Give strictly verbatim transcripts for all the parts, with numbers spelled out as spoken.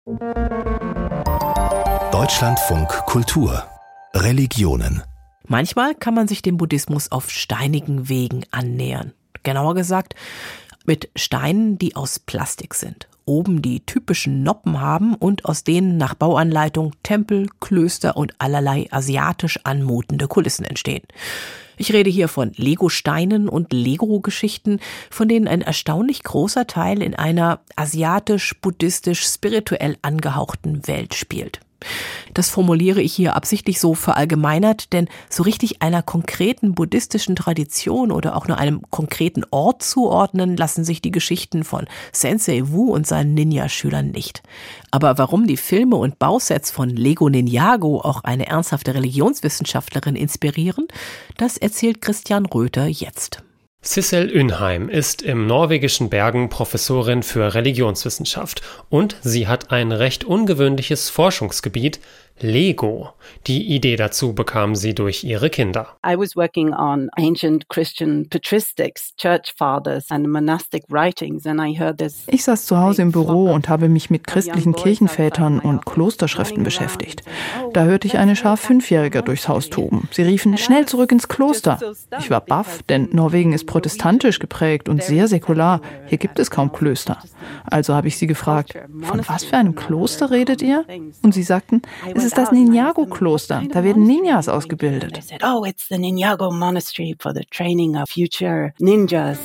Deutschlandfunk Kultur Religionen. Manchmal kann man sich dem Buddhismus auf steinigen Wegen annähern. Genauer gesagt, mit Steinen, die aus Plastik sind, oben die typischen Noppen haben und aus denen nach Bauanleitung Tempel, Klöster und allerlei asiatisch anmutende Kulissen entstehen. Ich rede hier von Lego-Steinen und Lego-Geschichten, von denen ein erstaunlich großer Teil in einer asiatisch-buddhistisch-spirituell angehauchten Welt spielt. Das formuliere ich hier absichtlich so verallgemeinert, denn so richtig einer konkreten buddhistischen Tradition oder auch nur einem konkreten Ort zuordnen lassen sich die Geschichten von Sensei Wu und seinen Ninja-Schülern nicht. Aber warum die Filme und Bausets von Lego Ninjago auch eine ernsthafte Religionswissenschaftlerin inspirieren, das erzählt Christian Röther jetzt. Sissel Undheim ist im norwegischen Bergen Professorin für Religionswissenschaft und sie hat ein recht ungewöhnliches Forschungsgebiet, Lego. Die Idee dazu bekam sie durch ihre Kinder. I was working on ancient Christian patristics, church fathers and monastic writings and I heard this. Ich saß zu Hause im Büro und habe mich mit christlichen Kirchenvätern und Klosterschriften beschäftigt. Da hörte ich eine Schar Fünfjähriger durchs Haus toben. Sie riefen, schnell zurück ins Kloster. Ich war baff, denn Norwegen ist protestantisch geprägt und sehr säkular. Hier gibt es kaum Klöster. Also habe ich sie gefragt, von was für einem Kloster redet ihr? Und sie sagten, es ist das Ninjago-Kloster. Da werden Ninjas ausgebildet. Oh, it's the Ninjago Monastery for the training of future ninjas.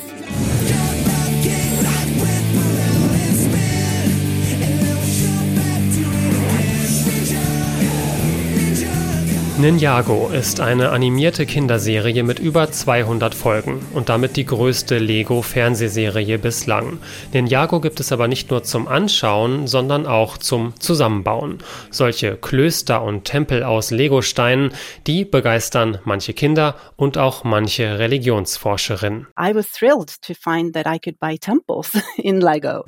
Ninjago ist eine animierte Kinderserie mit über zweihundert Folgen und damit die größte Lego-Fernsehserie bislang. Ninjago gibt es aber nicht nur zum Anschauen, sondern auch zum Zusammenbauen. Solche Klöster und Tempel aus Legosteinen, die begeistern manche Kinder und auch manche Religionsforscherinnen. I was thrilled to find that I could buy temples in Lego.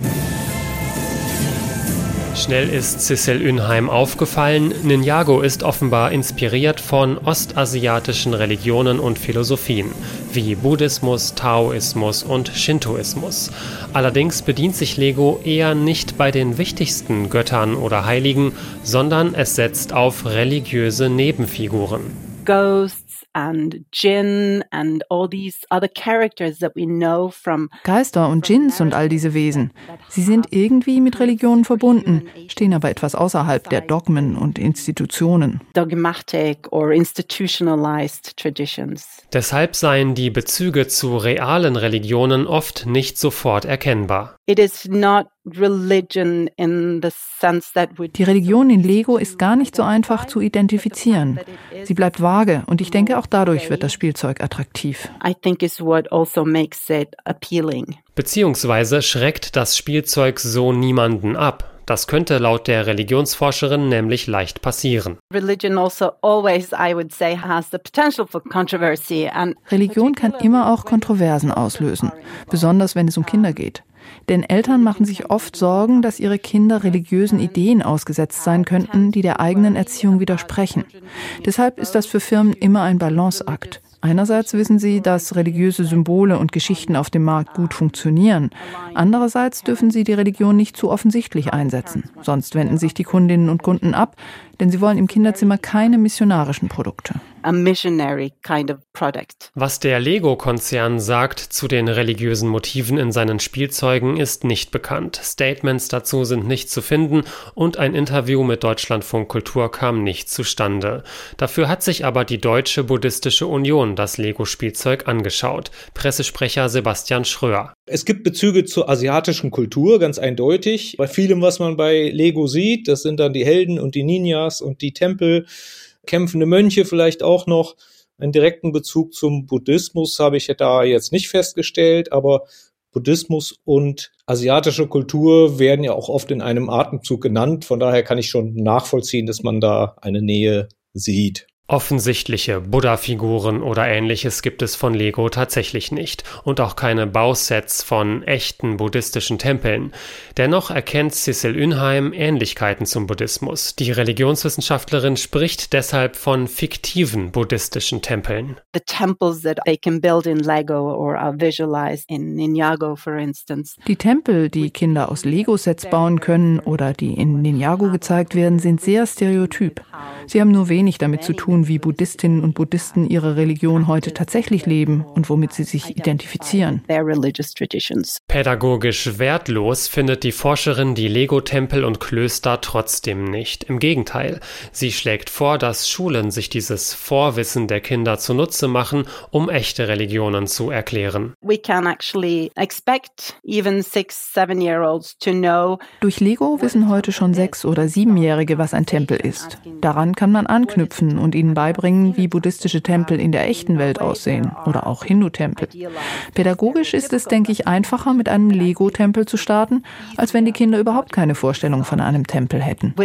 Schnell ist Sissel Undheim aufgefallen, Ninjago ist offenbar inspiriert von ostasiatischen Religionen und Philosophien, wie Buddhismus, Taoismus und Shintoismus. Allerdings bedient sich Lego eher nicht bei den wichtigsten Göttern oder Heiligen, sondern es setzt auf religiöse Nebenfiguren. Ghosts and Jinn and all these other characters that we know from Geister und Djinns und all diese Wesen. Sie sind irgendwie mit Religionen verbunden, stehen aber etwas außerhalb der Dogmen und Institutionen. Dogmatic or institutionalized traditions. Deshalb seien die Bezüge zu realen Religionen oft nicht sofort erkennbar. It is not religion in the sense that we Die Religion in Lego ist gar nicht so einfach zu identifizieren. Sie bleibt vage und ich denke, auch dadurch wird das Spielzeug attraktiv. I think is what also makes it appealing. Beziehungsweise schreckt das Spielzeug so niemanden ab. Das könnte laut der Religionsforscherin nämlich leicht passieren. Religion also always, I would say, has the potential for controversy and Religion kann immer auch Kontroversen auslösen, besonders wenn es um Kinder geht. Denn Eltern machen sich oft Sorgen, dass ihre Kinder religiösen Ideen ausgesetzt sein könnten, die der eigenen Erziehung widersprechen. Deshalb ist das für Firmen immer ein Balanceakt. Einerseits wissen sie, dass religiöse Symbole und Geschichten auf dem Markt gut funktionieren. Andererseits dürfen sie die Religion nicht zu offensichtlich einsetzen. Sonst wenden sich die Kundinnen und Kunden ab, denn sie wollen im Kinderzimmer keine missionarischen Produkte. A missionary kind of product. Was der Lego-Konzern sagt zu den religiösen Motiven in seinen Spielzeugen, ist nicht bekannt. Statements dazu sind nicht zu finden und ein Interview mit Deutschlandfunk Kultur kam nicht zustande. Dafür hat sich aber die Deutsche Buddhistische Union das Lego-Spielzeug angeschaut. Pressesprecher Sebastian Schröer. Es gibt Bezüge zur asiatischen Kultur, ganz eindeutig. Bei vielem, was man bei Lego sieht, das sind dann die Helden und die Ninjas und die Tempel, kämpfende Mönche vielleicht auch noch. Einen direkten Bezug zum Buddhismus habe ich da jetzt nicht festgestellt, aber Buddhismus und asiatische Kultur werden ja auch oft in einem Atemzug genannt. Von daher kann ich schon nachvollziehen, dass man da eine Nähe sieht. Offensichtliche Buddha-Figuren oder Ähnliches gibt es von Lego tatsächlich nicht und auch keine Bausets von echten buddhistischen Tempeln. Dennoch erkennt Sissel Ünheim Ähnlichkeiten zum Buddhismus. Die Religionswissenschaftlerin spricht deshalb von fiktiven buddhistischen Tempeln. The temples that they can build in Lego or are visualized in Ninjago, for instance. Die Tempel, die Kinder aus Lego-Sets bauen können oder die in Ninjago gezeigt werden, sind sehr stereotyp. Sie haben nur wenig damit zu tun, wie Buddhistinnen und Buddhisten ihre Religion heute tatsächlich leben und womit sie sich identifizieren. Pädagogisch wertlos findet die Forscherin die Lego-Tempel und Klöster trotzdem nicht. Im Gegenteil, sie schlägt vor, dass Schulen sich dieses Vorwissen der Kinder zunutze machen, um echte Religionen zu erklären. We can actually expect even six, seven-year-olds to know. Durch Lego wissen heute schon Sechs- oder Siebenjährige, was ein Tempel ist. Daran kann man anknüpfen und ihnen beibringen, wie buddhistische Tempel in der echten Welt aussehen oder auch Hindu-Tempel. Pädagogisch ist es, denke ich, einfacher, mit einem Lego-Tempel zu starten, als wenn die Kinder überhaupt keine Vorstellung von einem Tempel hätten.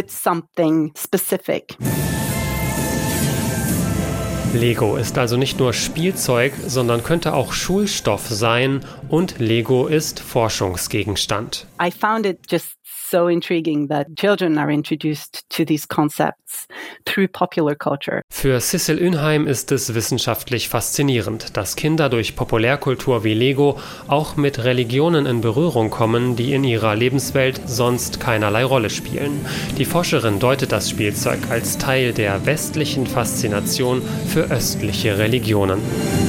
Lego ist also nicht nur Spielzeug, sondern könnte auch Schulstoff sein und Lego ist Forschungsgegenstand. I found it just so intriguing that children are introduced to these concepts through popular culture. Für Sissel Ünheim ist es wissenschaftlich faszinierend, dass Kinder durch Populärkultur wie Lego auch mit Religionen in Berührung kommen, die in ihrer Lebenswelt sonst keinerlei Rolle spielen. Die Forscherin deutet das Spielzeug als Teil der westlichen Faszination für östliche Religionen.